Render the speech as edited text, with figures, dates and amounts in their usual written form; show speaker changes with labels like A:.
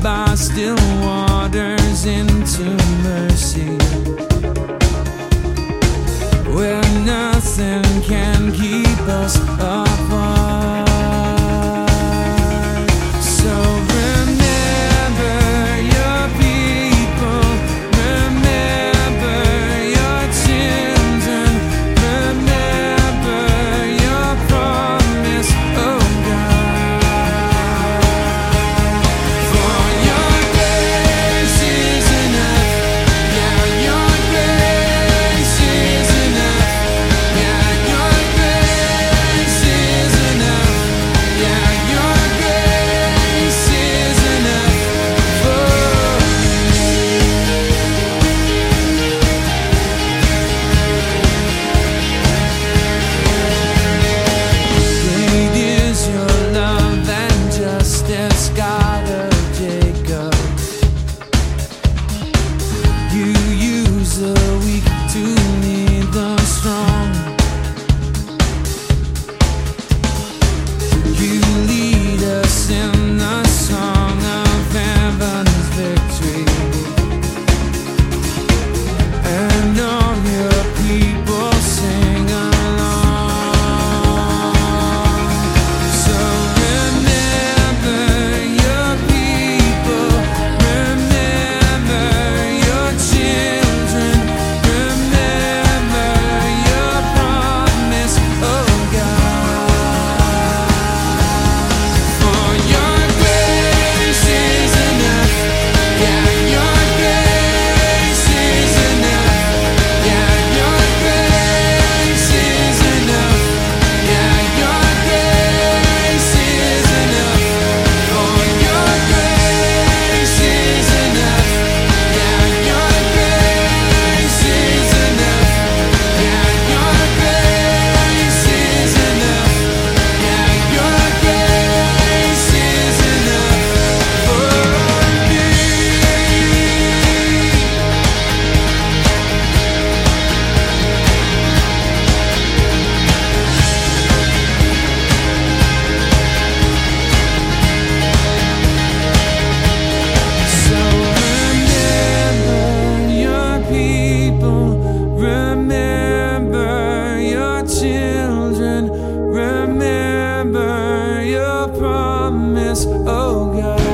A: by still waters into mercy, where nothing can keep us apart. So remember your people, remember your children, remember your promise, oh God. For your grace is enough, yeah, your grace is enough, yeah, your grace is enough, yeah, your grace is enough for me. Great is your love and justice, God of Jacob. You use the weak to lead the strong. You lead us in the song of heaven's victory, and all your people sing along. So remember your people, remember your children, remember your promise, oh God. For your grace is enough, yeah, your grace is enough, yeah, your grace is enough, yeah, your grace is enough. For your grace is enough, yeah, your grace is enough, yeah, your grace is enough, yeah, your grace is enough for me. So remember your people, remember your children, remember your promise, oh God.